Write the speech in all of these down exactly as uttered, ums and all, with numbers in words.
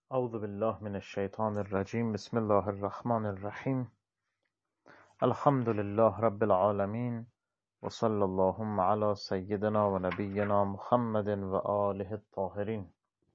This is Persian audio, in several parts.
اعوذ بالله من الشیطان الرجیم. بسم الله الرحمن الرحیم. الحمد لله رب العالمین و صلی اللهم علی سیدنا و نبینا محمد و آله الطاهرین.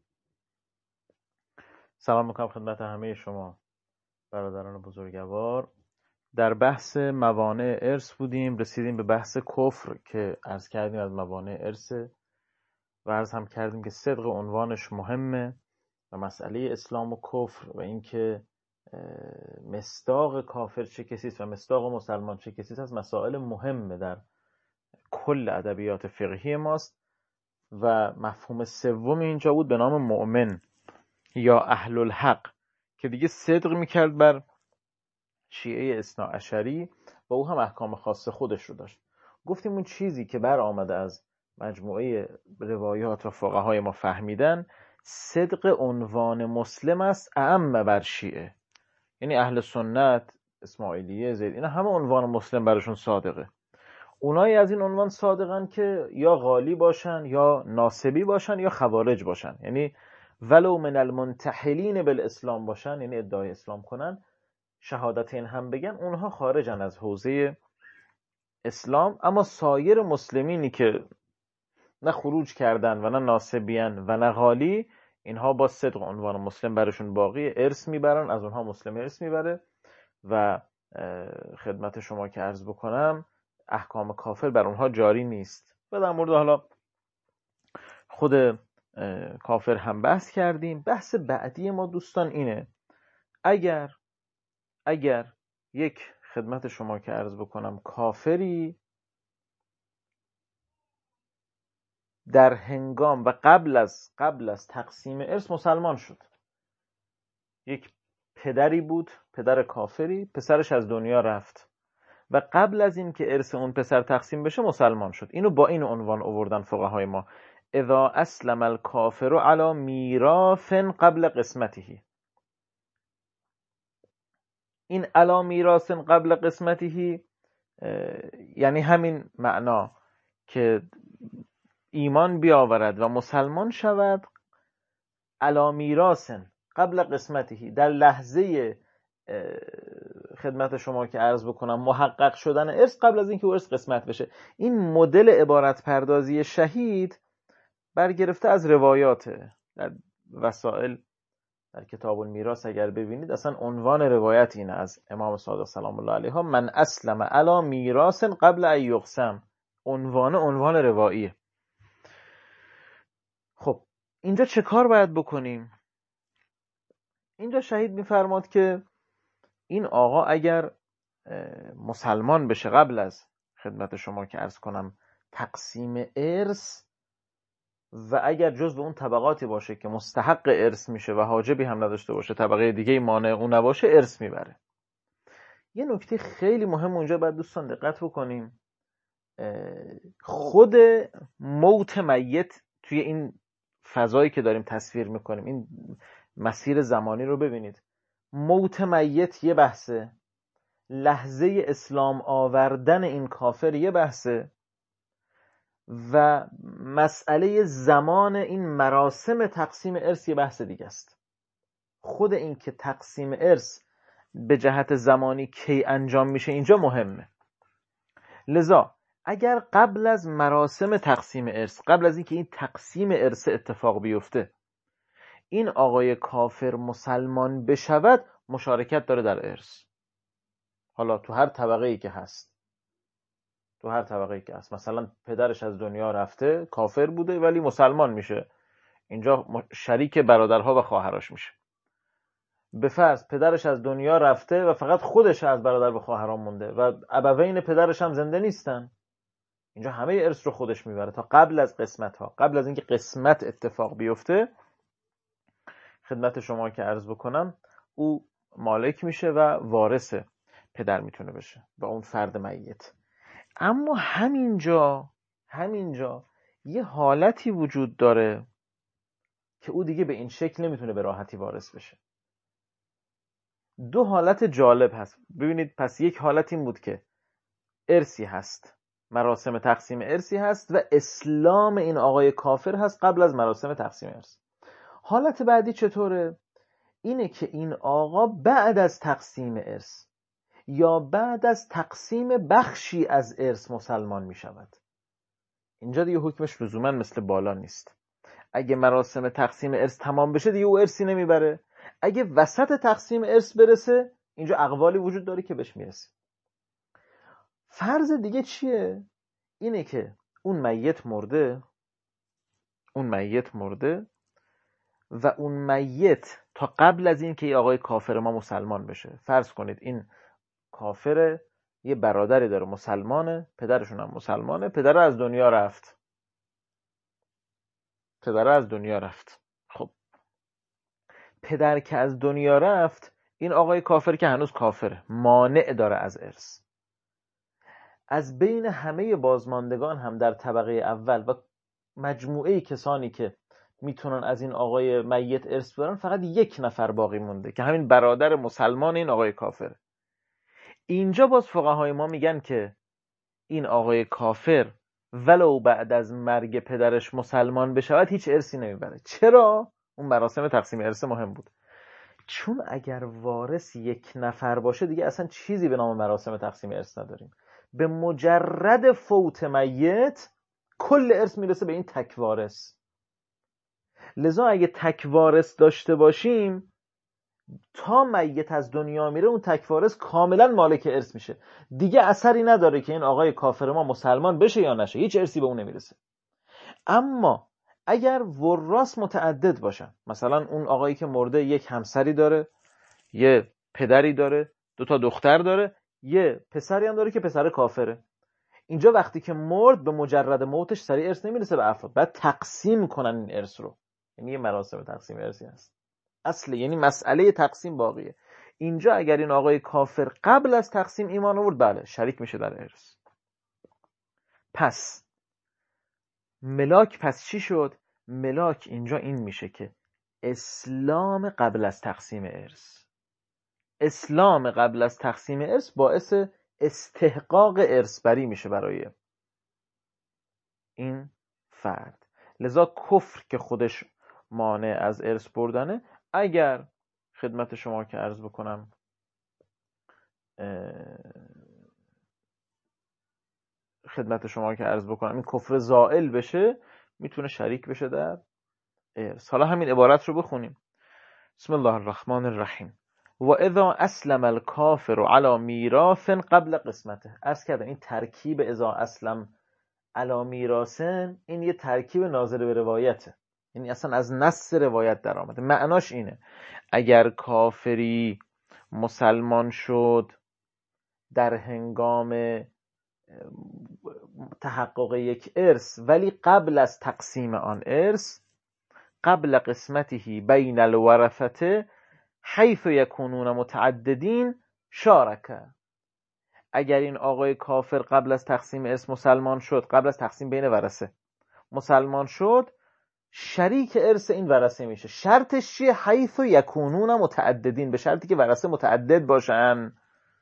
سلام میکنم خدمت همه شما برادران بزرگوار. در بحث موانع ارث بودیم، رسیدیم به بحث کفر که عرض کردیم از موانع ارث و عرض هم کردیم که صدق عنوانش مهمه و مسئله اسلام و کفر و اینکه مصداق کافر چه کسی است و مصداق مسلمان چه کسی است از مسائل مهمه در کل ادبیات فقهی ماست. و مفهوم سوم اینجا بود به نام مؤمن یا اهل الحق که دیگه صدق میکرد بر شیعه اثنا عشری و او هم احکام خاص خودش رو داشت. گفتیم اون چیزی که بر آمده از مجموعه روایات و فقهای ما فهمیدن صدق عنوان مسلم است اعم بر شیعه، یعنی اهل سنت، اسماعیلیه، زید، اینا همه عنوان مسلم براشون صادقه. اونایی از این عنوان صادقن که یا غالی باشن یا ناصبی باشن یا خوارج باشن، یعنی ولو من المنتحلین بالاسلام باشن، یعنی ادعای اسلام کنن، شهادتین هم بگن، اونها خارجن از حوزه اسلام. اما سایر مسلمینی که نه خروج کردن و نه ناصبیان و نه غالی، اینها با صدق عنوان مسلم برشون باقی، ارث میبرن، از اونها مسلم ارث میبره و خدمت شما که عرض بکنم احکام کافر بر اونها جاری نیست. و در مورد حالا خود کافر هم بحث کردیم. بحث بعدی ما دوستان اینه، اگر اگر یک خدمت شما که عرض بکنم کافری در هنگام و قبل از قبل از تقسیم ارث مسلمان شد، یک پدری بود، پدر کافری، پسرش از دنیا رفت و قبل از این که ارث اون پسر تقسیم بشه مسلمان شد. اینو با این عنوان آوردن فقهای ما: اذا اسلم الکافر علی میراث قبل قسمته. این علی میراث قبل قسمته یعنی همین معنا که ایمان بیاورد و مسلمان شود علی میراث قبل قسمته، در لحظه خدمت شما که عرض بکنم محقق شدن ارث قبل از اینکه ارث قسمت بشه. این مدل عبارت پردازی شهید برگرفته از روایاته. در وسائل در کتاب المیراث اگر ببینید اصلا عنوان روایت اینه از امام صادق سلام الله علیه: من اسلم علی میراث قبل ان یقسم. عنوان عنوان رواییه. خب اینجا چه کار باید بکنیم؟ اینجا شهید میفرماد که این آقا اگر مسلمان بشه قبل از خدمت شما که عرض کنم تقسیم ارث و اگر جزو اون طبقاتی باشه که مستحق ارث میشه و حاجبی هم نداشته باشه، طبقه دیگه مانع اون نباشه، ارث میبره. یه نکته خیلی مهم اونجا باید دوستان دقت بکنیم. خود موت میت توی این فضایی که داریم تصویر میکنیم، این مسیر زمانی رو ببینید. موت میت یه بحثه، لحظه اسلام آوردن این کافر یه بحثه و مسئله زمان این مراسم تقسیم ارث یه بحث دیگه است. خود این که تقسیم ارث به جهت زمانی کی انجام میشه اینجا مهمه. لذا اگر قبل از مراسم تقسیم ارث، قبل از اینکه این تقسیم ارث اتفاق بیفته، این آقای کافر مسلمان بشود، مشارکت داره در ارث. حالا تو هر طبقه ای که هست، تو هر طبقه ای که هست، مثلا پدرش از دنیا رفته، کافر بوده ولی مسلمان میشه، اینجا شریک برادرها و خواهرش میشه. به فرض پدرش از دنیا رفته و فقط خودش از برادر و خواهران مونده و ابوین پدرش هم زنده نیستن، اینجا همه ارث رو خودش میبره تا قبل از قسمت ها، قبل از اینکه قسمت اتفاق بیفته. خدمت شما که عرض بکنم او مالک میشه و وارث پدر میتونه بشه و اون فرد میت. اما همینجا همینجا یه حالتی وجود داره که او دیگه به این شکل نمیتونه به راحتی وارث بشه. دو حالت جالب هست. ببینید، پس یک حالت این بود که ارثی هست، مراسم تقسیم ارثی هست و اسلام این آقای کافر هست قبل از مراسم تقسیم ارث. حالت بعدی چطوره؟ اینه که این آقا بعد از تقسیم ارث یا بعد از تقسیم بخشی از ارث مسلمان می شود. اینجا دیگه حکمش لزوما مثل بالا نیست. اگه مراسم تقسیم ارث تمام بشه دیگه او ارثی نمیبره. اگه وسط تقسیم ارث برسه، اینجا اقوالی وجود داره که بهش میرسه. فرض دیگه چیه؟ اینه که اون میت مرده اون میت مرده و اون میت تا قبل از این که یه آقای کافر ما مسلمان بشه، فرض کنید این کافر یه برادری داره مسلمانه، پدرشون هم مسلمانه، پدر از دنیا رفت پدر از دنیا رفت خب پدر که از دنیا رفت، این آقای کافر که هنوز کافره، مانع داره از ارث. از بین همه بازماندگان هم در طبقه اول و مجموعه کسانی که میتونن از این آقای میت ارث ببرن، فقط یک نفر باقی مونده که همین برادر مسلمان این آقای کافر. اینجا باز فقهای ما میگن که این آقای کافر ولو بعد از مرگ پدرش مسلمان بشود هیچ ارثی نمیبره. چرا؟ اون مراسم تقسیم ارث مهم بود. چون اگر وارث یک نفر باشه دیگه اصلا چیزی به نام مراسم تقسیم ارث نداریم. به مجرد فوت میت کل ارث میرسه به این تک وارث. لذا اگه تک وارث داشته باشیم، تا میت از دنیا میره اون تک وارث کاملا مالک ارث میشه. دیگه اثری نداره که این آقای کافر ما مسلمان بشه یا نشه، هیچ ارثی به اون نمیرسه. اما اگر وراث متعدد باشن، مثلا اون آقایی که مرده یک همسری داره، یه پدری داره، دو تا دختر داره، یه پسری هم داره که پسر کافره، اینجا وقتی که مرد به مجرد موتش سریع ارث نمیرسه به افراد، بعد تقسیم کنن این ارث رو. یعنی یه مراسم تقسیم ارثی هست اصل، یعنی مسئله تقسیم باقیه. اینجا اگر این آقای کافر قبل از تقسیم ایمان آورد، بله شریک میشه در ارث. پس ملاک پس چی شد؟ ملاک اینجا این میشه که اسلام قبل از تقسیم ارث اسلام قبل از تقسیم ارث باعث استحقاق ارثبری میشه برای این فرد. لذا کفر که خودش مانع از ارث بردنه، اگر خدمت شما که عرض بکنم خدمت شما که عرض بکنم این کفر زائل بشه، میتونه شریک بشه در ارث. حالا همین عبارت رو بخونیم. بسم الله الرحمن الرحیم. و اذا اسلم الکافر علی میراث قبل قسمته. عرض کردم این ترکیب اذا اسلم علی میراثن، این یه ترکیب ناظر به روایته، یعنی اصلا از نص روایت در آمده. معناش اینه اگر کافری مسلمان شد در هنگام تحقق یک ارث، ولی قبل از تقسیم آن ارث، قبل قسمته بین الورثه حیث یکونون متعددین شارکه. اگر این آقای کافر قبل از تقسیم ارث مسلمان شد، قبل از تقسیم بین ورثه مسلمان شد، شریک ارث این ورثه میشه. شرطش چیه؟ حیث یکونون متعددین، به شرطی که ورثه متعدد باشن.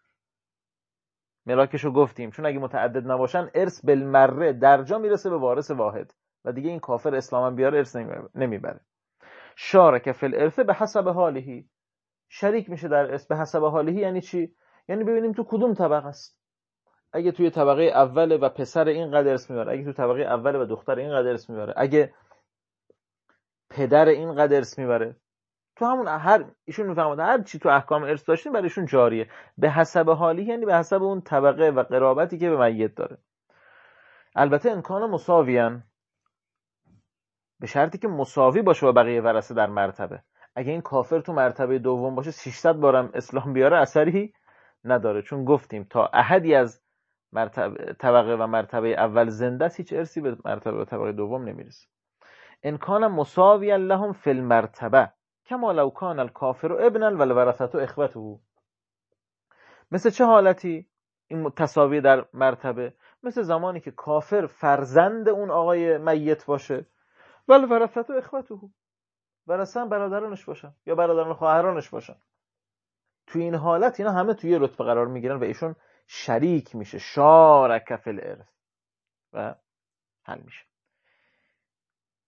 ملاکشو گفتیم، چون اگه متعدد نباشن ارث بالمره درجا میرسه به وارث واحد و دیگه این کافر اسلام بیاره ارث نمیبره. شارک فی الارث به حسب حالهی، شریک میشه در ارث به حسب حالهی. یعنی چی؟ یعنی ببینیم تو کدوم طبقه است. اگه توی طبقه اوله و پسر این قدر ارث میبره، اگه تو طبقه اوله و دختر این قدر ارث میبره، اگه پدر این قدر ارث میبره، تو همون هر ایشون میفهمن هر چی تو احکام ارث داشتین برایشون جاریه به حسب حالی، یعنی به حسب اون طبقه و قرابتی که به میت داره. البته امکان مساویان، به شرطی که مساوی باشه با بقیه ورثه در مرتبه. اگه این کافر تو مرتبه دوم باشه ششصد بارم اسلام بیاره اثری نداره، چون گفتیم تا احدی از مرتبه طبقه و مرتبه اول زنده است، هیچ ارثی به مرتبه و طبقه دوم نمیرسه. ان کان مساویا لهم فی المرتبه کما لو کان الکافر ابنا والورثه اخوته. مثل چه حالتی این تساوی در مرتبه؟ مثل زمانی که کافر فرزند اون آقای میت باشه، والورثه اخوته، ورثه هم برادرانش باشن یا برادران خواهرانش باشن. تو این حالت اینا همه توی رتبه قرار میگیرن و ایشون شریک میشه، شارک فی الارث، و حل میشه.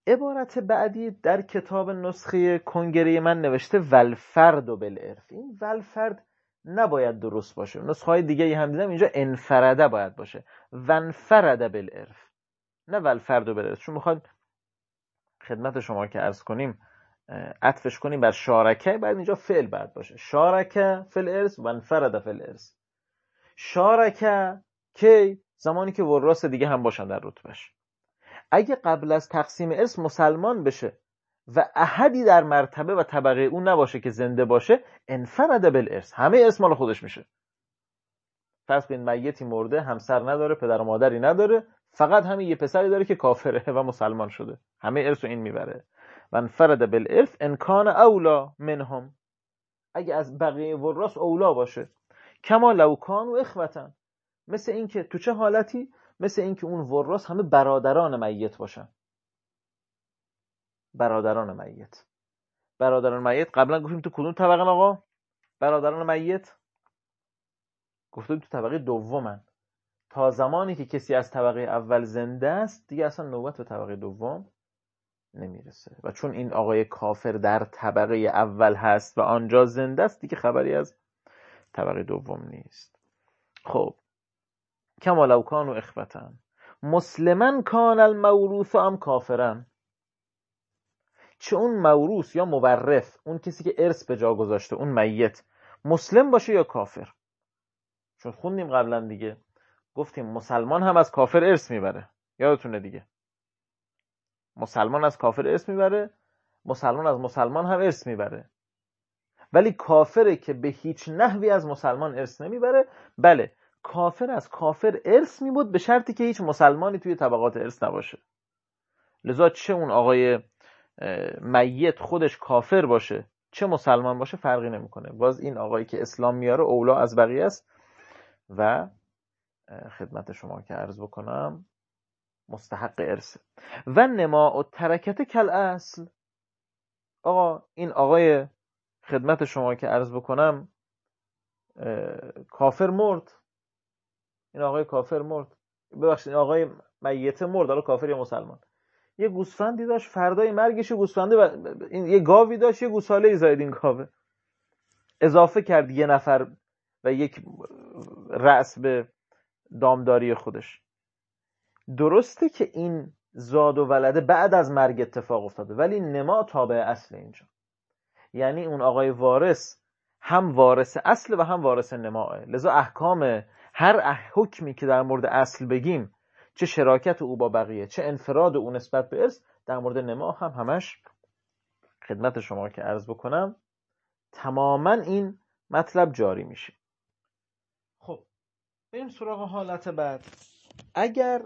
عبارت بعدی در کتاب نسخه کنگره من نوشته والفرد و بالعرف. این والفرد نباید درست باشه. نسخه های دیگه هم دیدم اینجا انفرده باید باشه، وانفرد بالعرف، نه والفرد و بالعرف. چون میخواد خدمت شما که عرض کنیم عطفش کنیم بر شارکه، بعد اینجا فعل باید باشه، شارکه فی الارث وانفرد فی الارث. شارکه کی؟ زمانی که وراث دیگه هم باشن در رتبهش. اگه قبل از تقسیم ارث مسلمان بشه و احدی در مرتبه و طبقه اون نباشه که زنده باشه، انفرد بالارث، همه ارث مال خودش میشه. فرض کنید میتی مرده، همسر نداره، پدر و مادری نداره، فقط همین یه پسری داره که کافره و مسلمان شده، همه ارث رو این میبره. و انفرد بالارث ان کان اولا منهم، اگه از بقیه وراث اولا باشه. کما لو کانوا اخوة، مثل این که تو چه حالتی؟ مثل این که اون وراث همه برادران میت باشن. برادران میت برادران میت قبلا گفتیم تو کدوم طبقه آقا؟ برادران میت گفتیم تو طبقه دومن. تا زمانی که کسی از طبقه اول زنده است دیگه اصلا نوبت به طبقه دوم نمیرسه. و چون این آقای کافر در طبقه اول هست و آنجا زنده است، دیگه خبری از طبقه دوم نیست. خب کما لو کانوا اخوة مسلما کان الموروث ام کافرا، چه اون موروث یا مورث، اون کسی که ارث به جا گذاشته، اون میت، مسلم باشه یا کافر. چون خوندیم قبلا دیگه، گفتیم مسلمان هم از کافر ارث میبره، یادتونه دیگه، مسلمان از کافر ارث میبره، مسلمان از مسلمان هم ارث میبره. ولی کافره که به هیچ نحوی از مسلمان ارث نمیبره. بله، کافر از کافر ارث میبود به شرطی که هیچ مسلمانی توی طبقات ارث نباشه. لذا چه اون آقای میت خودش کافر باشه چه مسلمان باشه فرقی نمیکنه، باز این آقایی که اسلام میاره اولا از بقیه است و خدمت شما که عرض بکنم مستحق ارث. و نما و ترکت کل اصل، آقا این آقای خدمت شما که عرض بکنم کافر مرد، این آقای کافر مرد، ببخشید این آقای میت مرد، حالا کافر یا مسلمان، یه گوسفندی داشت، فردای مرگش گوسفنده و این یه گاوی داشت، یه گوساله‌ای زاید این گاوه، اضافه کرد یه نفر و یک رأس به دامداری خودش. درسته که این زاد و ولده بعد از مرگ اتفاق افتاده، ولی نما تابع اصل اینجا، یعنی اون آقای وارث هم وارث اصل و هم وارث نماه. لذا احکام هر حکمی که در مورد اصل بگیم، چه شراکت او با بقیه چه انفراد او نسبت به ارث، در مورد نما هم همش خدمت شما که عرض بکنم تماما این مطلب جاری میشه. خب بریم سراغ حالت بعد. اگر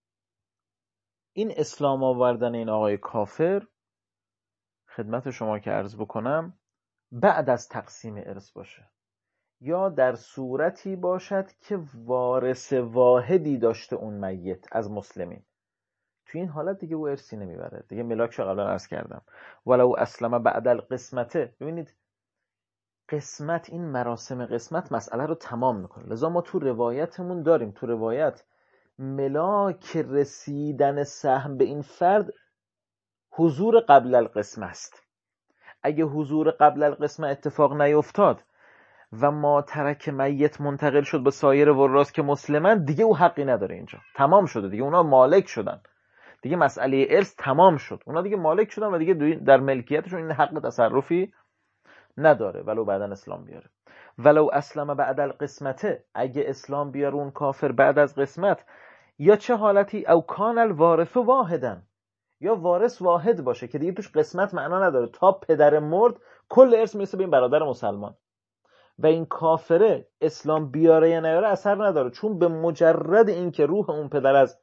این اسلام آوردن این آقای کافر خدمت شما که عرض بکنم بعد از تقسیم ارث باشه، یا در صورتی باشد که وارث واحدی داشته اون میت از مسلمین، تو این حالت دیگه او ارثی نمیبره دیگه. ملاکشو قبلا عرض کردم ولو اسلم بعد القسمته. ببینید قسمت، این مراسم قسمت مسئله رو تمام میکنه. لذا ما تو روایتمون داریم، تو روایت ملاک رسیدن سهم به این فرد حضور قبل القسمه است. اگه حضور قبل القسمه اتفاق نیفتاد و ما ترک میت منتقل شد به سایر وراث که مسلمن، دیگه او حقی نداره، اینجا تمام شده دیگه، اونا مالک شدن دیگه، مسئله ارث تمام شد، اونا دیگه مالک شدن و دیگه در ملکیتشون این حق تصرفی نداره ولو بعدن اسلام بیاره. ولو اسلم بعد القسمته، اگه اسلام بیاره اون کافر بعد از قسمت، یا چه حالتی او کان الوارث واحدن، یا وارث واحد باشه که دیگه توش قسمت معنا نداره، تا پدر مرد کل ارث میرسه به این برادر مسلمان، و این کافره اسلام بیاره یا نیاره اثر نداره، چون به مجرد اینکه روح اون پدر از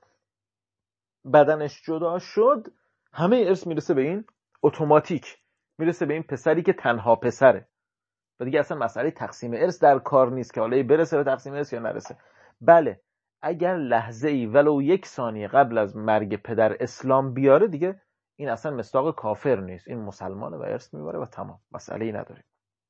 بدنش جدا شد همه ارث میرسه به این، اتوماتیک میرسه به این پسری که تنها پسره و دیگه اصلا مسئله تقسیم ارث در کار نیست که حالا برسه به تقسیم ارث یا نرسه. بله اگر لحظه ای ولو یک ثانیه قبل از مرگ پدر اسلام بیاره دیگه این اصلا مصداق کافر نیست، این مسلمانه و ارث میبره و تمام، مسئله ای نداره.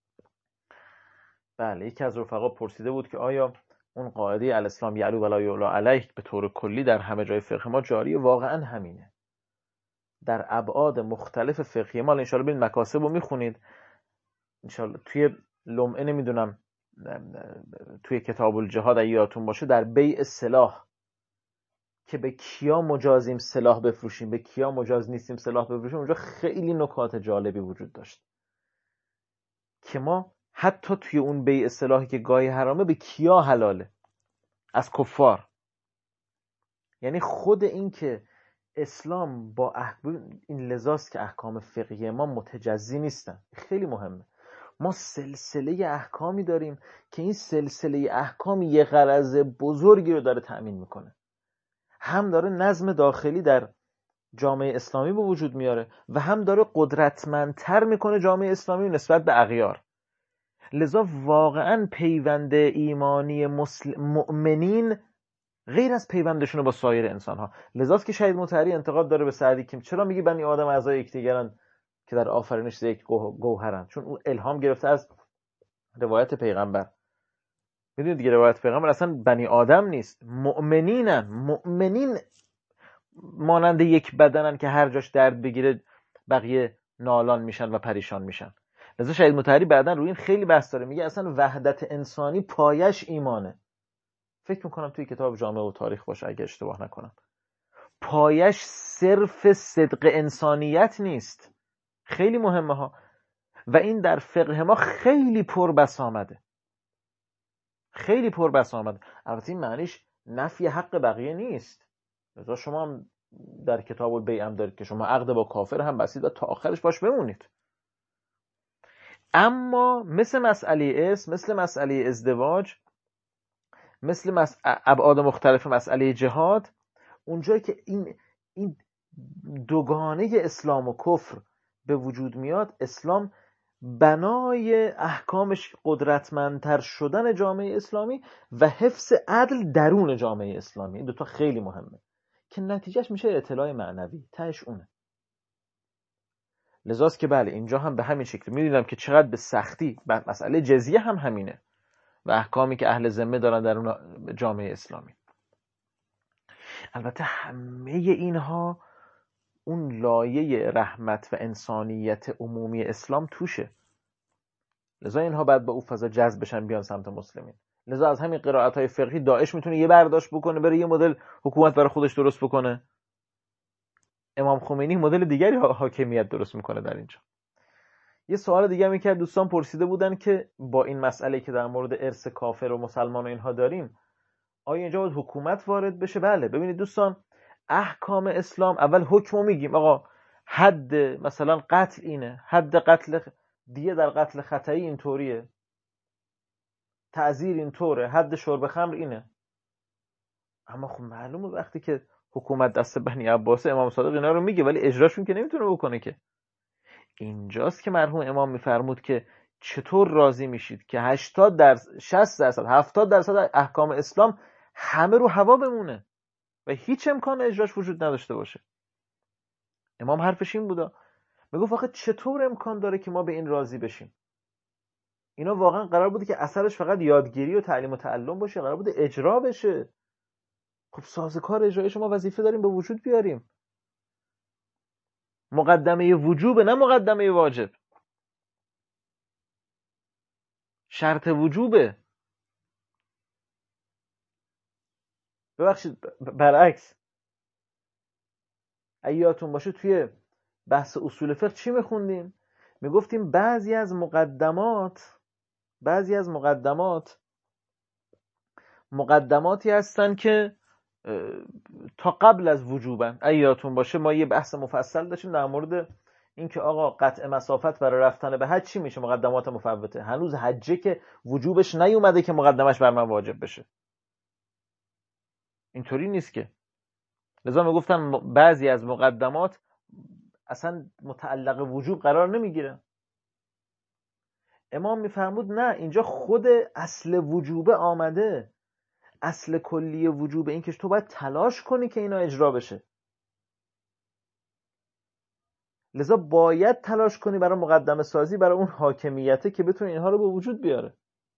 بله یکی از رفقا پرسیده بود که آیا اون قاعده الاسلام یعلو ولا یعلا علیه به طور کلی در همه جای فقه ما جاریه؟ واقعا همینه، در ابعاد مختلف فقهی، ما انشاءالله ببینید مکاسب رو میخونید انشاءالله توی لمعه، نمیدونم توی کتاب الجهاد اگه یادتون باشه، در بیع سلاح که به کیا مجازیم سلاح بفروشیم، به کیا مجاز نیستیم سلاح بفروشیم، اونجا خیلی نکات جالبی وجود داشت که ما حتی توی اون بیع سلاحی که گاهی حرامه به کیا حلاله، از کفار. یعنی خود این که اسلام با احکام، این لذاست که احکام فقهی ما متجزی نیستن، خیلی مهمه. ما سلسله احکامی داریم که این سلسله احکام یه غرض بزرگی رو داره تأمین میکنه، هم داره نظم داخلی در جامعه اسلامی به وجود میاره و هم داره قدرتمندتر میکنه جامعه اسلامی نسبت به اغیار. لذا واقعا پیوند ایمانی مسلم مؤمنین غیر از پیوندشون با سایر انسان ها. لذاست که شهید مطهری انتقاد داره به سعدی که چرا میگی بنی آدم اعضای یکدیگرن که در آفرینش یک گوهرن، چون اون الهام گرفته از روایت پیغمبر. میدونید دیگه روایت پیغمبر اصلا بنی آدم نیست، مؤمنینن. مؤمنین مانند یک بدنن که هر جاش درد بگیره بقیه نالان میشن و پریشان میشن. لذا شهید مطهری بعدن روی این خیلی بحث داره، میگه اصلا وحدت انسانی پایش ایمانه. فکر میکنم توی کتاب جامعه و تاریخ باشه اگه اشتباه نکنم. پایش صرف صدق انسانیت نیست، خیلی مهمه ها، و این در فقه ما خیلی پر بس آمده، خیلی پر بس آمده. البته این معنیش نفی حق بقیه نیست. لذا شما هم در کتاب البیع هم دارید که شما عقد با کافر هم بستید و تا آخرش باش بمونید. اما مثل مسئله اسم، مثل مسئله ازدواج، مثل مس... ابعاد مختلف مسئله جهاد، اونجایی که این این دوگانه اسلام و کفر به وجود میاد، اسلام بنای احکامش قدرتمندتر شدن جامعه اسلامی و حفظ عدل درون جامعه اسلامی. این دوتا خیلی مهمه که نتیجهش میشه اطلاع معنوی، تهش اونه. لذاست که بله اینجا هم به همین شکل میدیدم که چقدر به سختی مسئله جزیه هم همینه و احکامی که اهل ذمه دارن در اون جامعه اسلامی. البته همه اینها اون لایه رحمت و انسانیت عمومی اسلام توشه. لذا اینها بعد با او فضا جذب بشن بیان سمت مسلمین. لذا از همین قرائت‌های فقهی داعش میتونه یه برداشت بکنه بره یه مدل حکومت برای خودش درست بکنه، امام خمینی مدل دیگری حاکمیت درست میکنه در اینجا. یه سوال دیگه هم که دوستان پرسیده بودن که با این مسئله که در مورد ارث کافر و مسلمان و اینها داریم، آیا اینجا باید حکومت وارد بشه؟ بله. ببینید دوستان، احکام اسلام اول حکمو میگیم، آقا حد مثلا قتل اینه، حد قتل دیگه در قتل خطایی اینطوریه، تعزیر اینطوره، حد شرب خمر اینه. اما خب معلومه وقتی که حکومت دست بنی عباسه، امام صادق اینا رو میگه ولی اجراشون که نمیتونه بکنه که. اینجاست که مرحوم امام میفرمود که چطور راضی میشید که هشتاد درصد، شصت درصد، هفتاد درصد احکام اسلام همه رو هوا بمونه و هیچ امکان اجراش وجود نداشته باشه. امام حرفش این بودا، میگفت آخه چطور امکان داره که ما به این راضی بشیم؟ اینا واقعا قرار بوده که اثرش فقط یادگیری و تعلیم و تعلم باشه، قرار بوده اجرا بشه. خب سازوکار اجرایی شما وظیفه داریم به وجود بیاریم. مقدمه وجوب نه مقدمه واجب، شرط وجوبه. ببخشید برعکس، ایاتون باشه توی بحث اصول فقه چی میخوندیم؟ میگفتیم بعضی از مقدمات بعضی از مقدمات مقدماتی هستن که تا قبل از وجوبن. ایاتون باشه ما یه بحث مفصل داشتیم در مورد اینکه آقا قطع مسافت برای رفتن به حج چی میشه؟ مقدمات مفوته. هنوز حجه که وجوبش نیومده که مقدمش بر من واجب بشه، اینطوری نیست که. لذا میگفتن بعضی از مقدمات اصلا متعلق وجوب قرار نمیگیره. امام میفرمود نه، اینجا خود اصل وجوبه آمده، اصل کلی وجوبه، این که تو باید تلاش کنی که اینا اجرا بشه. لذا باید تلاش کنی برای مقدمه سازی، برای اون حاکمیته که بتونه اینها رو به وجود بیاره.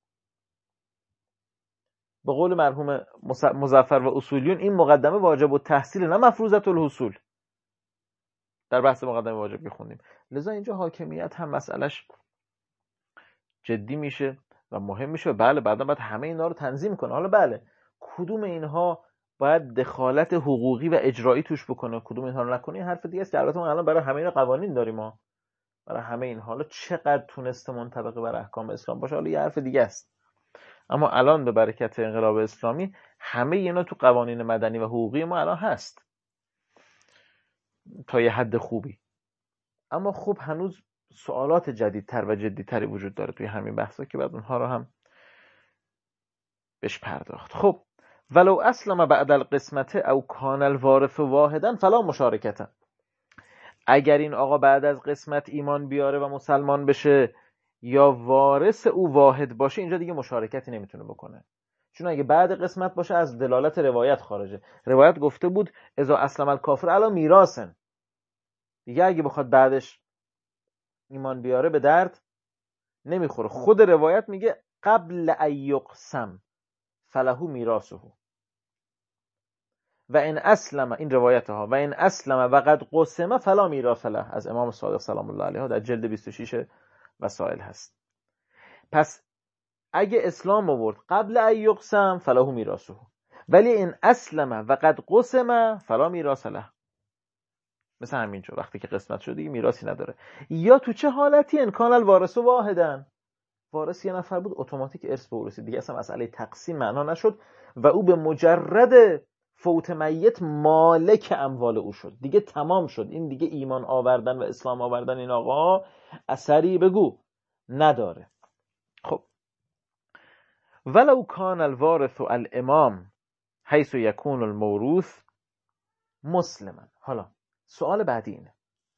به قول مرحوم مظفر و اصولیون این مقدمه واجب التحصیل نه مفروضة الحصول. در بحث مقدمه واجب میخوندیم. لذا اینجا حاکمیت هم مسئلهش جدی میشه و مهم میشه. بله بعدا باید همه اینا رو تنظیم کنه. حالا بله کدوم اینها باید دخالت حقوقی و اجرایی توش بکنه، کدوم اینها رو نکنه، حرف دیگه است که البته ما الان برای همه اینا قوانین داریم، ما برای همه این حالا چقدر تونسته منطبق بر احکام اسلام باشه حالا یه حرف دیگه است. اما الان به برکت انقلاب اسلامی همه اینا تو قوانین مدنی و حقوقی ما الان هست تا یه حد خوبی. اما خب هنوز سوالات جدیدتر و جدیتری وجود داره توی همین بحثا که بعد اونها رو هم بهش پرداخت. خب ولو اسلم بعد القسمت او کان الوارث واحدا فلا مشارکتا. اگر این آقا بعد از قسمت ایمان بیاره و مسلمان بشه یا وارث او واحد باشه، اینجا دیگه مشارکتی نمیتونه بکنه، چون اگه بعد قسمت باشه از دلالت روایت خارجه. روایت گفته بود اذا اسلم الکافر علی میراثن، دیگه اگه بخواد بعدش ایمان بیاره به درد نمیخوره. خود روایت میگه قبل ان یقسم فله میراثه و این اسلم، این روایت ها، و این اسلم و قد قسم فلا میراث له، از امام صادق سلام الله علیه در جلد بیست و شش وسائل هست. پس اگه اسلام آورد قبل ان یقسم فله میراثه، ولی این اسلم و قد قسم فلا میراث له، مثل همینجا وقتی که قسمت شده دیگه میراثی نداره. یا تو چه حالتی؟ ان کان الوارث واحدا، وارث یه نفر بود اتوماتیک ارث به او رسید، دیگه اصلا مسئله تقسیم معنا نشد و او به مجرد فوت میت مالک اموال او شد، دیگه تمام شد. این دیگه ایمان آوردن و اسلام آوردن این آقا اثری بگو نداره. خب ولو کان الوارث الامام حیث یکون الموروث مسلما. حالا سوال بعدی اینه،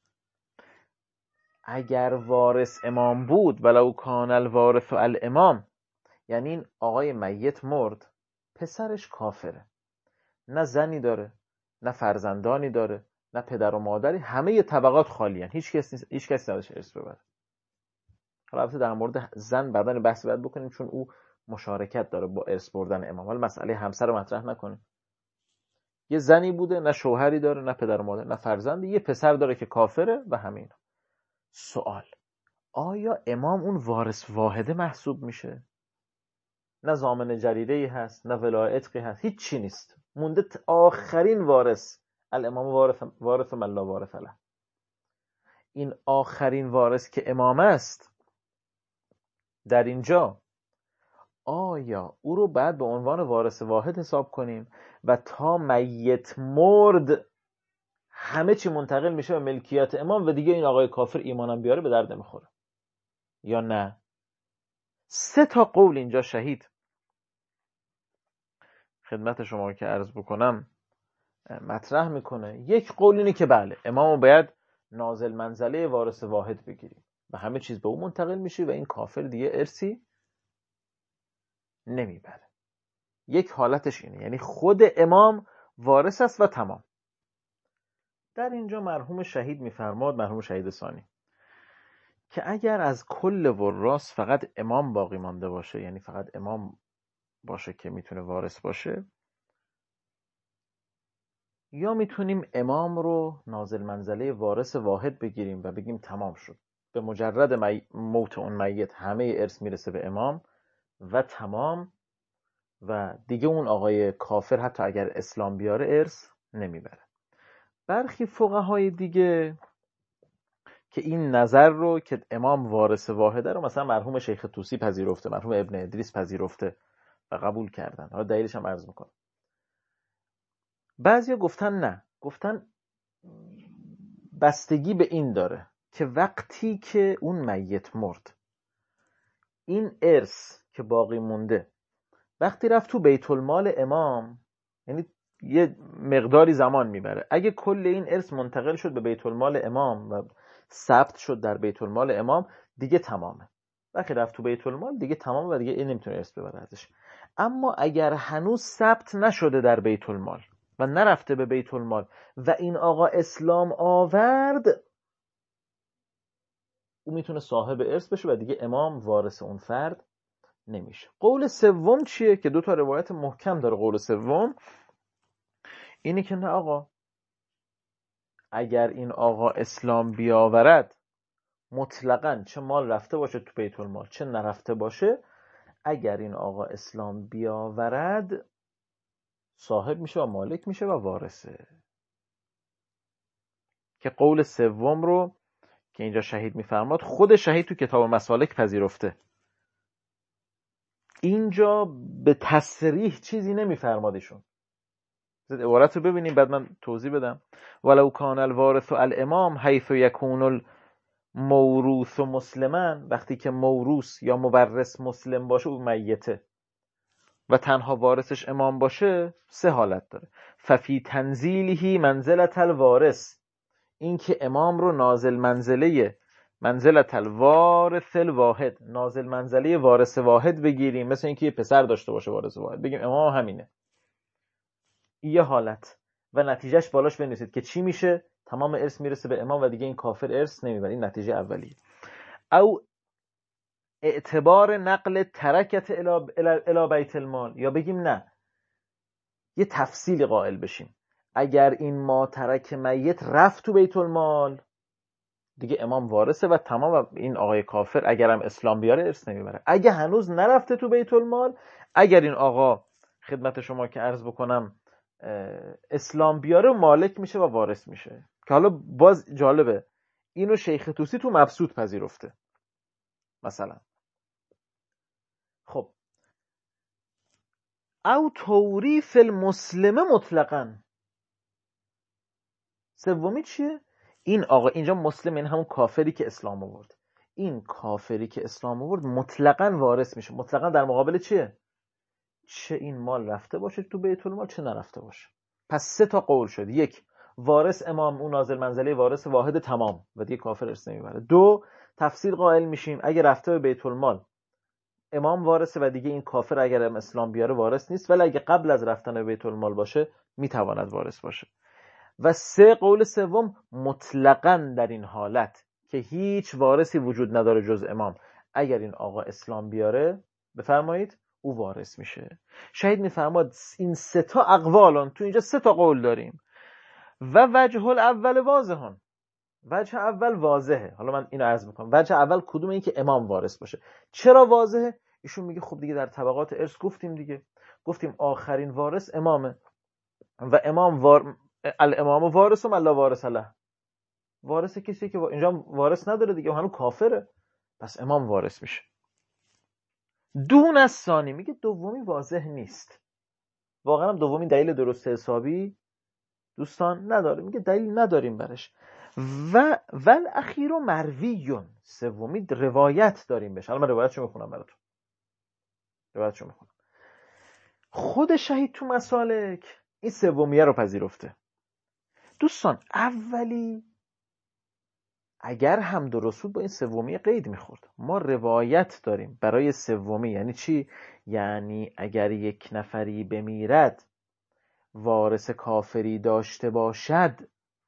اگر وارث امام بود، ولو کان الوارث الامام، یعنی این آقای میت مرد پسرش کافره، نه زنی داره نه فرزندانی داره نه پدر و مادری، همه طبقات خالیان، هیچ کس نیست، هیچ کسی نداره ارث ببره. حالا البته در مورد زن بعداً بحث باید بکنیم چون او مشارکت داره با ارث بردن امام. حالا مسئله همسر رو مطرح نکنیم. یه زنی بوده نه شوهری داره نه پدر و مادر نه فرزندی، یه پسر داره که کافره و همین. سوال، آیا امام اون وارث واحده محسوب میشه؟ نه ضامن جریده‌ای هست نه ولایت هست، هیچ چی نیست، مونده آخرین وارث، الامام وارث وارث من لا وارث له. این آخرین وارث که امام است در اینجا، آیا او رو بعد به عنوان وارث واحد حساب کنیم و تا میت مرد همه چی منتقل میشه به ملکیت امام و دیگه این آقای کافر ایمانم بیاره به درد نمیخوره، یا نه؟ سه تا قول اینجا شهید خدمت شما که عرض بکنم مطرح میکنه. یک قول اینه که بله امامو باید نازل منزله وارث واحد بگیریم و همه چیز به او منتقل میشه و این کافر دیگه ارثی نمیبره. یک حالتش اینه، یعنی خود امام وارث است و تمام. در اینجا مرحوم شهید میفرماد، مرحوم شهید ثانی، که اگر از کل وراث فقط امام باقی مانده باشه، یعنی فقط امام باشه که میتونه وارث باشه، یا میتونیم امام رو نازل منزله وارث واحد بگیریم و بگیم تمام شد، به مجرد می... موت اون میت همه ارث میرسه به امام و تمام و دیگه اون آقای کافر حتی اگر اسلام بیاره ارث نمیبره. برخی فقهای دیگه که این نظر رو که امام وارث واحده رو مثلا مرحوم شیخ طوسی پذیرفته، مرحوم ابن ادریس پذیرفته و قبول کردن، حالا دلیلش هم عرض میکنم. بعضیا گفتن نه، گفتن بستگی به این داره که وقتی که اون میت مرد این ارث که باقی مونده وقتی رفت تو بیت المال امام، یعنی یه مقداری زمان میبره، اگه کل این ارث منتقل شد به بیت المال امام و ثبت شد در بیت المال امام دیگه تمامه. وقتی رفت تو بیت المال دیگه تمامه و دیگه این نمیتونه ارث ببره ازش. اما اگر هنوز ثبت نشده در بیت المال و نرفته به بیت المال و این آقا اسلام آورد، او میتونه صاحب ارث بشه و دیگه امام وارث اون فرد نمیشه. قول سوم چیه که دو تا روایت محکم داره؟ قول سوم اینه که نه آقا، اگر این آقا اسلام بیاورد مطلقاً چه مال رفته باشه تو بیت المال چه نرفته باشه، اگر این آقا اسلام بیاورد صاحب میشه و مالک میشه و وارثه. که قول سوم رو که اینجا شهید میفرماد خود شهید تو کتاب مسالک پذیرفته. اینجا به تصریح چیزی نمیفرمادشون. عبارت رو ببینیم بعد من توضیح بدم. ولو کان الوارث الامام حیث یکون الموروث مسلما، وقتی که موروث یا مورث مسلم باشه او میته و تنها وارثش امام باشه سه حالت داره. ففی تنزیله منزلت الوارث، این که امام رو نازل منزله منزلت الوارث الواحد، نازل منزله وارث واحد بگیریم، مثل اینکه یه پسر داشته باشه وارث واحد، بگیم امام همینه. یه حالت و نتیجهش بالاش بنویسید که چی میشه؟ تمام ارث میرسه به امام و دیگه این کافر ارث نمیبره. این نتیجه اولیه. او اعتبار نقل ترکت الی بیت المال، یا بگیم نه یه تفصیلی قائل بشیم، اگر این ما ترک میت رفت تو بیت المال دیگه امام وارثه و تمام، و این آقای کافر اگرم اسلام بیاره ارث نمیبره. اگه هنوز نرفته تو بیت المال، اگر این آقا خدمت شما که عرض بکنم اسلام بیاره مالک میشه و وارث میشه. که حالا باز جالبه اینو شیخ طوسی تو مبسوط پذیرفته مثلا. خب او توریث المسلمه مطلقاً، سومی چیه؟ این آقا اینجا مسلم این همون کافری که اسلام آورد، این کافری که اسلام آورد مطلقاً وارث میشه. مطلقاً در مقابل چیه؟ چه این مال رفته باشه تو بیت المال چه نرفته باشه. پس سه تا قول شد. یک، وارث امام اون نازل منزله وارث واحد تمام و دیگه کافر ارث نمیبره. دو، تفصیل قائل میشیم اگه رفته به بیت المال امام وارثه و دیگه این کافر اگر اسلام بیاره وارث نیست، ولی اگه قبل از رفتن به بیت المال باشه میتواند وارث باشه. و سه، قول سوم مطلقاً در این حالت که هیچ وارثی وجود نداره جز امام، اگر این آقا اسلام بیاره بفرمایید او وارث میشه. شهید میفرماد این سه تا اقوالان تو اینجا سه تا قول داریم و وجه الاول واضحون. وجه اول واضحه. حالا من اینو عرض میکنم. وجه اول کدومه؟ این که امام وارث باشه. چرا واضحه؟ ایشون میگه خب دیگه در طبقات ارث گفتیم دیگه، گفتیم آخرین وارث امامه و امام وار... الامام وارث و لا وارث له، وارث کسی که اینجا وارث نداره دیگه، هنوز کافره، پس امام وارث میشه. دون از ثانی، میگه دومی واضح نیست. واقعا هم دومی دلیل درست حسابی دوستان نداره، میگه دلیل نداریم برش. و ول اخیر و مرویون، سومی روایت داریم بهش. الان من روایتشو میخونم براتون. روایتشو میخونم. خود شهید تو مسالک این سومیه رو پذیرفته. دوستان اولی اگر هم درست بود با این سومی قید میخورد. ما روایت داریم برای سومی. یعنی چی؟ یعنی اگر یک نفری بمیرد وارث کافری داشته باشد،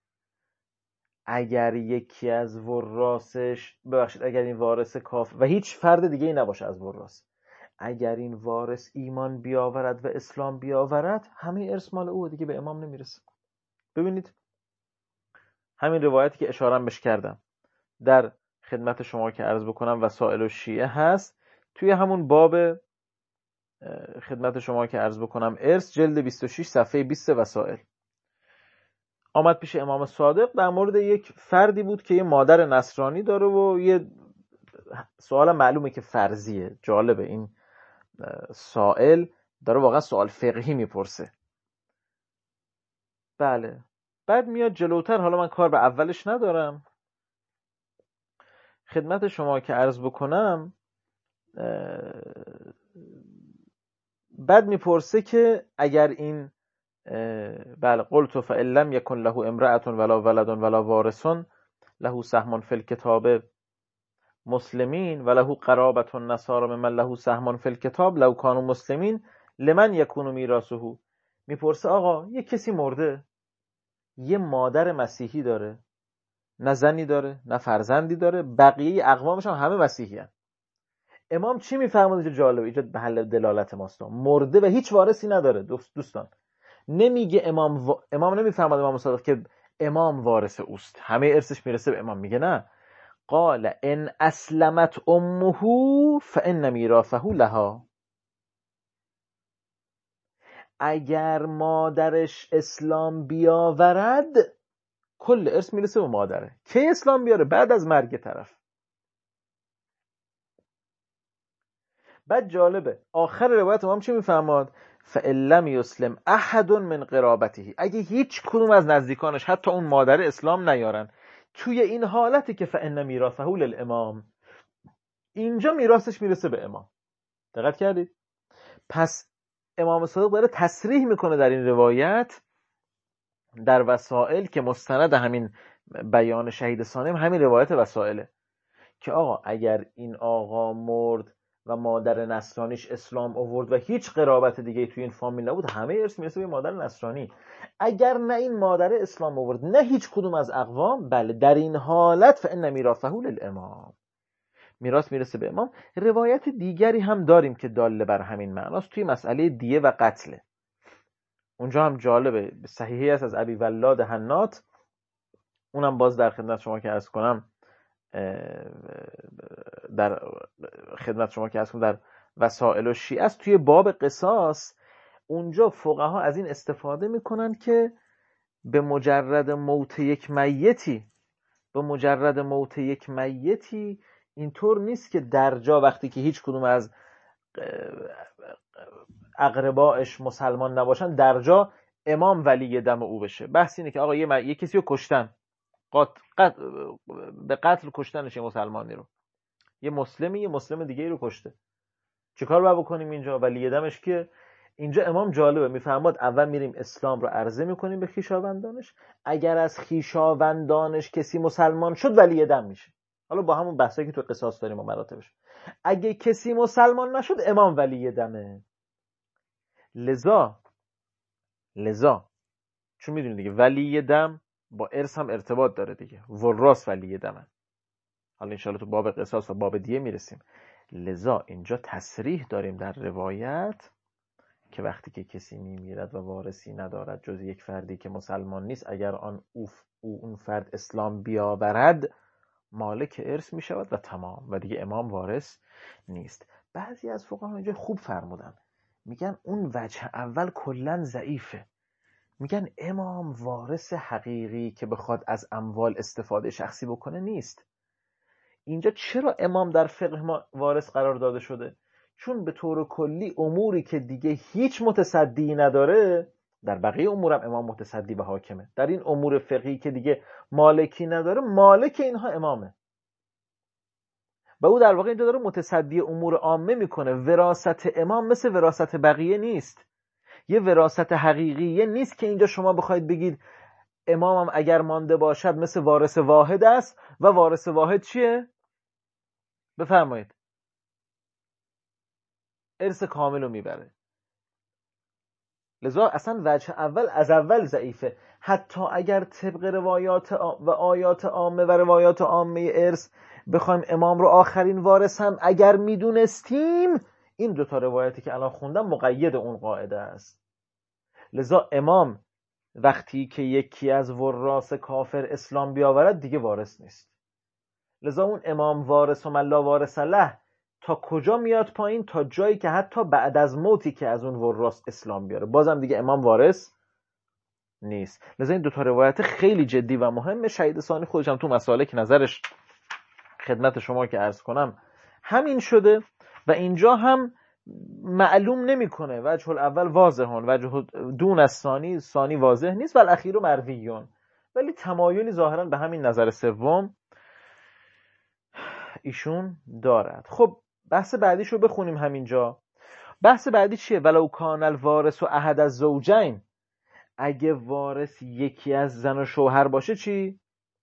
اگر یکی از وراسش ببخشید اگر این وارث کافر و هیچ فرد دیگه ای نباشه از وراث، اگر این وارث ایمان بیاورد و اسلام بیاورد همه ارث مال او دیگه به امام نمیرسه. ببینید همین روایتی که اشاره بهش کردم در خدمت شما که عرض بکنم وسائل الشیعه هست، توی همون باب خدمت شما که عرض بکنم ارث جلد بیست و شش صفحه بیست وسائل آمد پیش امام صادق در مورد یک فردی بود که یه مادر نصرانی داره و یه سوال معلومه که فرضیه. جالبه این سائل داره واقعا سوال فقهی میپرسه. بله بعد میاد جلوتر، حالا من کار به اولش ندارم، خدمت شما که عرض بکنم بعد میپرسه که اگر این بله قلت فإن لم يكن له امرأة ولا ولد ولا وارث له سهم في الكتاب مسلمین وله قرابة النصارى ممن له سهم في الكتاب لو كانوا مسلمین لمن يكون میراثه. میپرسه آقا یه کسی مرده، یه مادر مسیحی داره، نه زنی داره نه فرزندی داره، بقیه اقوامش هم همه مسیحی هن. امام چی میفرماید؟ اینجا جالبه، اینجا به حل دلالت ماست. مرده و هیچ وارثی نداره. دوست دوستان نمیگه امام و... امام نمیفرماد امام صادق که امام وارث اوست، همه ارثش میرسه به امام. میگه نه، قال ان اسلمت امه فان میراثه لها. اگر مادرش اسلام بیاورد کل ارث میرسه به مادره. کی اسلام بیاره؟ بعد از مرگ طرف. بعد جالبه آخر روایت امام چی میفرماد؟ فَإِن لَمْ يُسْلِمْ أَحَدٌ مِنْ قِرَابَتِهِ. اگه هیچ کدوم از نزدیکانش حتی اون مادر اسلام نیارن، توی این حالتی که فَإِنَّ مِيرَاثَهُ لِلْإِمَامِ، اینجا میراثش میرسه به امام. دقت کردید؟ پس امام صادق داره تصریح میکنه در این روایت در وسائل که مستند همین بیان شهید ثانیم همین روایت وسائله که آقا اگر این آقا مرد و مادر نصرانیش اسلام آورد و هیچ قرابت دیگه توی این فامیل نبود، همه ارث میرسه به مادر نصرانی. اگر نه این مادر اسلام آورد نه هیچ کدوم از اقوام، بله در این حالت فإن میراثه للامام، میراث میرسه به امام. روایت دیگری هم داریم که داله بر همین معناست توی مسئله دیه و قتله. اونجا هم جالبه، صحیحی است از ابی ولاد حنات، اونم باز در خدمت شما که عرض کنم در خدمت شما که عرض کنم در وسائل و شیعه است. توی باب قصاص اونجا فقها از این استفاده میکنن که به مجرد موت یک میتی به مجرد موت یک میتی اینطور نیست که درجا وقتی که هیچ کدوم از اقرباش مسلمان نباشن درجا امام ولی دم او بشه. بحث اینه که آقا یه, یه کسی رو کشتن، قط... قط... به قتل کشتنش یه مسلمانی رو، یه مسلمی یه مسلم دیگه رو کشته، چیکار باید بکنیم اینجا؟ ولی دمش که اینجا امام جالبه میفرماد اول میریم اسلام رو عرضه میکنیم به خیشاوندانش، اگر از خیشاوندانش کسی مسلمان شد ولی دم میشه. حالا با همون بحثایی که تو قصاص داریم و مراتبش، اگه کسی مسلمان نشد امام ولی دمه. لذا لذا چون میدونید دیگه ولی دم با ارث هم ارتباط داره دیگه، وراث ولی دمه. حالا انشاءالله تو باب قصاص و باب دیه میرسیم. لذا اینجا تصریح داریم در روایت که وقتی که کسی میمیرد و وارثی ندارد جز یک فردی که مسلمان نیست، اگر آن او, او اون فرد اسلام بیاورد مالک ارث میشود و تمام، و دیگه امام وارث نیست. بعضی از فقها اینجا خوب فرمودن، میگن اون وجه اول کلن ضعیفه، میگن امام وارث حقیقی که بخواد از اموال استفاده شخصی بکنه نیست. اینجا چرا امام در فقه ما وارث قرار داده شده؟ چون به طور کلی اموری که دیگه هیچ متصدی نداره، در بقیه امورم امام متصدی و حاکمه، در این امور فقهی که دیگه مالکی نداره مالک اینها امامه و او در واقع اینجا داره متصدی امور عامه میکنه. وراثت امام مثل وراثت بقیه نیست، یه وراثت حقیقیه نیست که اینجا شما بخواید بگید امامم اگر مانده باشد مثل وارث واحد است و وارث واحد چیه؟ بفرمایید ارث کامل رو میبره. لذا اصلا وجه اول از اول ضعیفه. حتی اگر طبق روایات و آیات عامه و روایات عامه ارث بخوایم امام رو آخرین وارث هم اگر میدونستیم، این دوتا روایتی که الان خوندم مقید اون قاعده است. لذا امام وقتی که یکی از وراث کافر اسلام بیاورد دیگه وارث نیست. لذا اون امام وارث و من لا وارث له تا کجا میاد پایین؟ تا جایی که حتی بعد از موتی که از اون وراث اسلام بیاره بازم دیگه امام وارث نیست. لذا این دو تا روایت خیلی جدی و مهمه. شهید ثانی خودش هم تو مسالک نظرش خدمت شما که عرض کنم همین شده و اینجا هم معلوم نمیکنه. وجه الاول واضحون، وجه دون از ثانی، ثانی واضح نیست و الاخیر مرویون، ولی تمایلی ظاهرا به همین نظر سوم ایشون دارد. خب بحث بعدیش رو بخونیم همینجا. بحث بعدی چیه؟ ولو کان الوارث و احد از زوجین، اگه وارث یکی از زن و شوهر باشه چی؟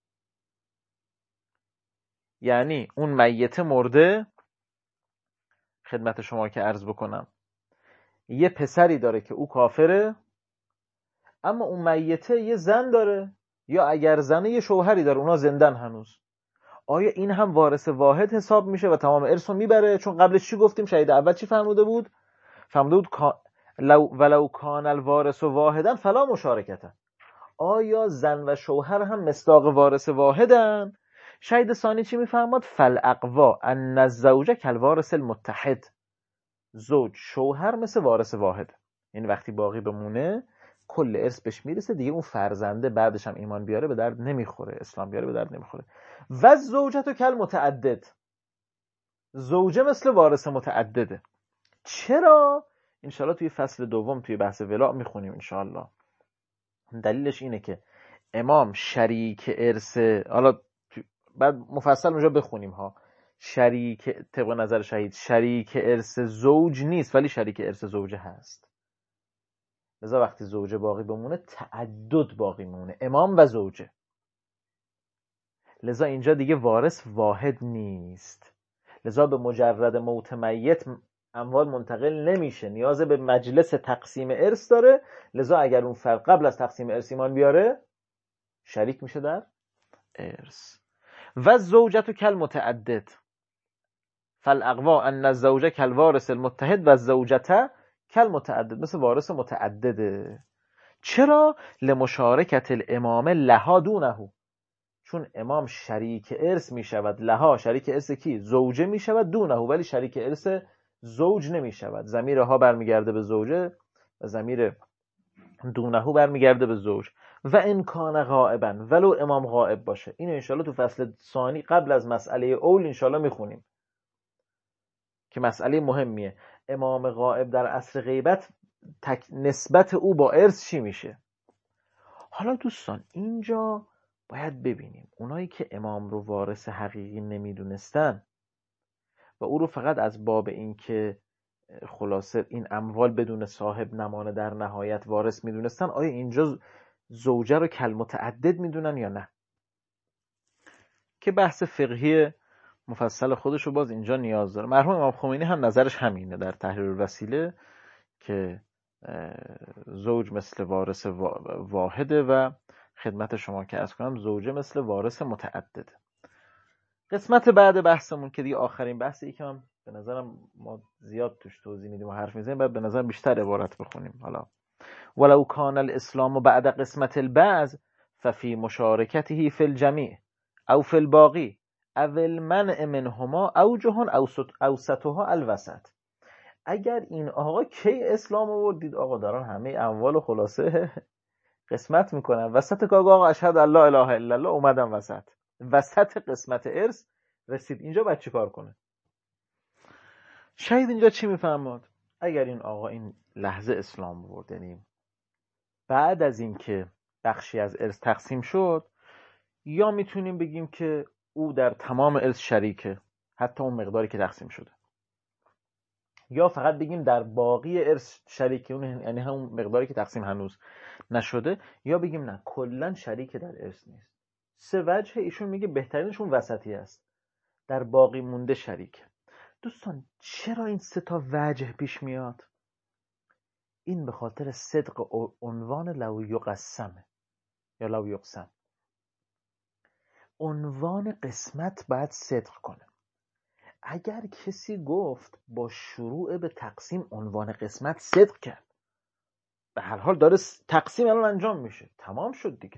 یعنی اون میت مرده، خدمت شما که عرض بکنم، یه پسری داره که او کافره، اما اون میته یه زن داره، یا اگر زنه یه شوهری داره، اونا زندن هنوز. آیا این هم وارث واحد حساب میشه و تمام ارث رو میبره؟ چون قبلش چی گفتیم؟ شهید اول چی فرموده بود؟ فرموده بود ولو کان الوارث واحدا فلا مشارکته. آیا زن و شوهر هم مصداق وارث واحدن؟ شهید ثانی چی میفرماد؟ فالاقوا ان الزوج کالوارث المتحد. زوج شوهر مثل وارث واحد، یعنی وقتی باقی بمونه کل ارث بهش میرسه دیگه، اون فرزنده بعدش هم ایمان بیاره به درد نمیخوره، اسلام بیاره به درد نمیخوره. و زوجتو کالمتعدد، زوجه مثل وارث متعدده. چرا؟ انشالله توی فصل دوم توی بحث ولا میخونیم انشالله. دلیلش اینه که امام شریک ارث، حالا بعد مفصل اونجا بخونیم ها، شریک طبق نظر شهید شریک ارث زوج نیست ولی شریک ارث زوجه هست. لذا وقتی زوجه باقی بمونه تعدد باقی میمونه، امام و زوجه. لذا اینجا دیگه وارث واحد نیست، لذا به مجرد موت میت اموال منتقل نمیشه، نیاز به مجلس تقسیم ارث داره. لذا اگر اون فرد قبل از تقسیم ارث ایمان بیاره شریک میشه در ارث. و زوجتو کالمتعدد فالاقوا ان الزوج کالوارث المتحد و زوجته کالمتعدد، مثل وارث متعدده. چرا؟ لمشارکت الامام لها دونه، چون امام شریک ارث می شود، لها شریک ارث کی؟ زوجه می شود، دونه ولی شریک ارث زوج نمی شود. ضمیر ها برمیگرده به زوجه و ضمیر دونه برمیگرده به زوج. و ان کان غائبا، ولو امام غائب باشه. این انشالله تو فصل ثانی قبل از مسئله اول انشالله میخونیم که مسئله مهمیه. امام غائب در عصر غیبت تک نسبت او با ارث چی میشه؟ حالا دوستان اینجا باید ببینیم اونایی که امام رو وارث حقیقی نمیدونستن و او رو فقط از باب این که خلاصه این اموال بدون صاحب نمانه در نهایت وارث میدونستن، آیا اینجا زوجه رو کالمتعدد میدونن یا نه؟ که بحث فقهی مفصل خودش رو باز اینجا نیاز داره. مرحوم امام خمینی هم نظرش همینه در تحریر الوسیله که زوج مثل وارث واحده و خدمت شما که عرض کنم زوجه مثل وارث متعدده. قسمت بعد بحثمون که دیگه آخرین بحثی که من به نظرم ما زیاد توش توضیح میدیم و حرف میزنیم، بعد به نظرم بیشتر عبارت بخونیم. حالا ولو کان الاسلام بعد قسمت البعض ففي مشارکته فی الجمیع او فی الباقی او المنع منهما اوجه اوسطها الوسط. اگر این آقا کی اسلام آوردید؟ آقا دارن همه اموال و خلاصه قسمت میکنن، وسط کاغذ آقا اشهد الله اله الا الله اومدن وسط وسط قسمت ارث رسید اینجا بعد چی کار کنه؟ شهید اینجا چی میفرماد؟ اگر این آقا این لحظه اسلام آورد، یعنی بعد از این که بخشی از ارث تقسیم شد، یا میتونیم بگیم که او در تمام ارث شریکه حتی اون مقداری که تقسیم شده، یا فقط بگیم در باقی ارث شریکه، اون یعنی همون مقداری که تقسیم هنوز نشده، یا بگیم نه کلا شریک در ارث نیست. سه وجه ایشون میگه بهترینشون وسطی است، در باقی مونده شریک. دوستان چرا این سه تا وجه پیش میاد؟ این به خاطر صدق عنوان لو یقسمه یا لو یقسم. عنوان قسمت باید صدق کنه. اگر کسی گفت با شروع به تقسیم عنوان قسمت صدق کرد، به هر حال داره تقسیم الان انجام میشه، تمام شد دیگه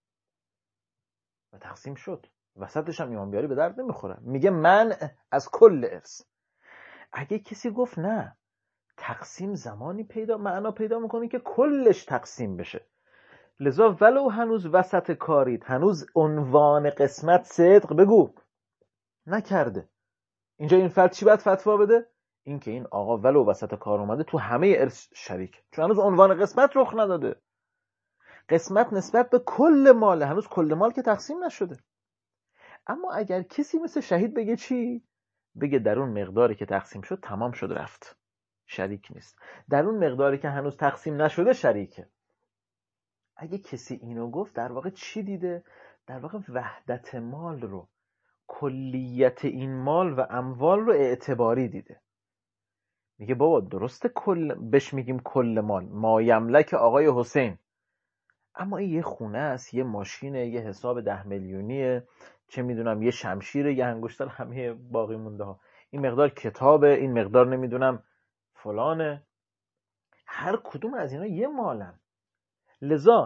و تقسیم شد، وسطش هم ایمان بیاری به درد نمیخوره، میگه منع از کل ارث. اگه کسی گفت نه تقسیم زمانی پیدا معنا پیدا میکنه که کلش تقسیم بشه، لذا ولو هنوز وسط کارید، هنوز عنوان قسمت صدق بگو نکرده، اینجا این فرد چی باید فتوا بده؟ این که این آقا ولو وسط کار اومده تو همه ارث شریک، چون هنوز عنوان قسمت رخ نداده. قسمت نسبت به کل مال، هنوز کل مال که تقسیم نشده. اما اگر کسی مثل شهید بگه چی؟ بگه در اون مقداری که تقسیم شد تمام شد رفت، شریک نیست. در اون مقداری که هنوز تقسیم نشده شریکه. اگه کسی اینو گفت در واقع چی دیده؟ در واقع وحدت مال رو، کلیت این مال و اموال رو اعتباری دیده. میگه بابا درسته کل بهش میگیم کل مال، ما یملک آقای حسین، اما این یه خونه است، یه ماشینه، یه حساب ده میلیونیه، چه میدونم یه شمشیره، یه انگشتر، همه باقی مونده ها، این مقدار کتابه، این مقدار نمیدونم فلانه، هر کدوم از اینا یه مالن. لذا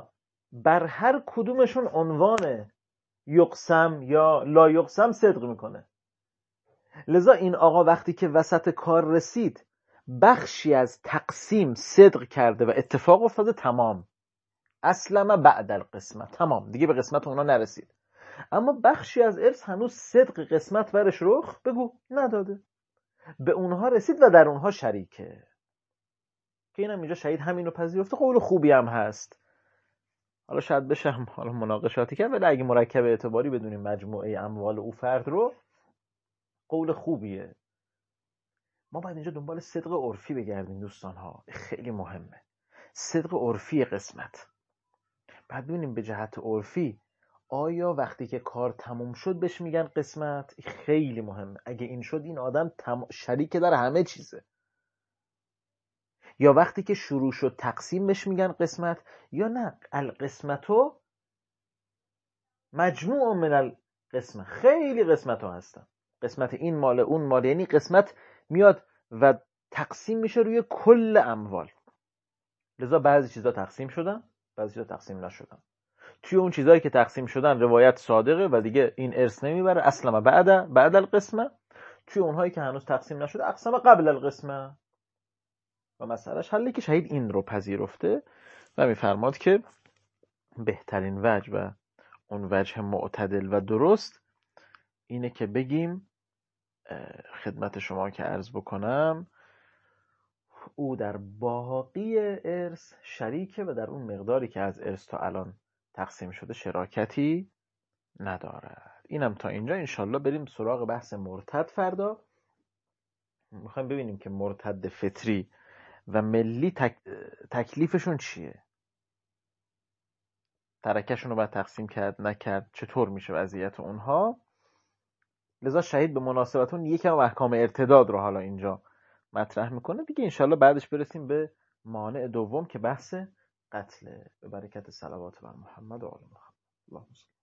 بر هر کدومشون عنوان یقسم یا لا یقسم صدق میکنه. لذا این آقا وقتی که وسط کار رسید بخشی از تقسیم صدق کرده و اتفاق افتاده، تمام، اصلا بعد القسمه، تمام، دیگه به قسمت اونا نرسید. اما بخشی از ارث هنوز صدق قسمت برش رخ بگو نداده، به اونها رسید و در اونها شریکه. که اینم اینجا شهید همینو پذیرفته، قول خوبی هم هست. حالا شاید بشه حالا مناقشاتی کرد، ولی اگه مرکب اعتباری بدونیم مجموعه اموال او فرد رو، قول خوبیه. ما باید اینجا دنبال صدق عرفی بگردیم دوستان ها، خیلی مهمه. صدق عرفی قسمت بعد ببینیم به جهت عرفی آیا وقتی که کار تموم شد بهش میگن قسمت؟ خیلی مهمه. اگه این شد این آدم تم... شریک در همه چیزه، یا وقتی که شروع شد تقسیم بهش میگن قسمت، یا نه القسمتو مجموع من القسمه، خیلی قسمت ها هستن، قسمت این مال اون مال، یعنی قسمت میاد و تقسیم میشه روی کل اموال. لذا بعضی چیزا تقسیم شدن، بعضی چیزا تقسیم نشدن. توی اون چیزایی که تقسیم شدن روایت صادقه و دیگه این ارث نمیبره، اصلا بعد بعد القسمه. توی اونهایی که هنوز تقسیم نشده اقسم قبل القسمه. و مسئلهش حلی که شهید این رو پذیرفته و میفرماد که بهترین وجه و اون وجه معتدل و درست اینه که بگیم خدمت شما که عرض بکنم او در باقی ارث شریکه و در اون مقداری که از ارث تا الان تقسیم شده شراکتی ندارد. اینم تا اینجا. انشالله بریم سراغ بحث مرتد فردا. میخوایم ببینیم که مرتد فطری و ملی تک... تکلیفشون چیه، ترکشون رو باید تقسیم کرد نکرد، چطور میشه وضعیت اونها. لذا شهید به مناسبتون یکم احکام ارتداد رو حالا اینجا مطرح میکنه دیگه. انشالله بعدش برسیم به مانع دوم که بحث قتله. به برکت صلوات بر محمد و آل محمد. اللهم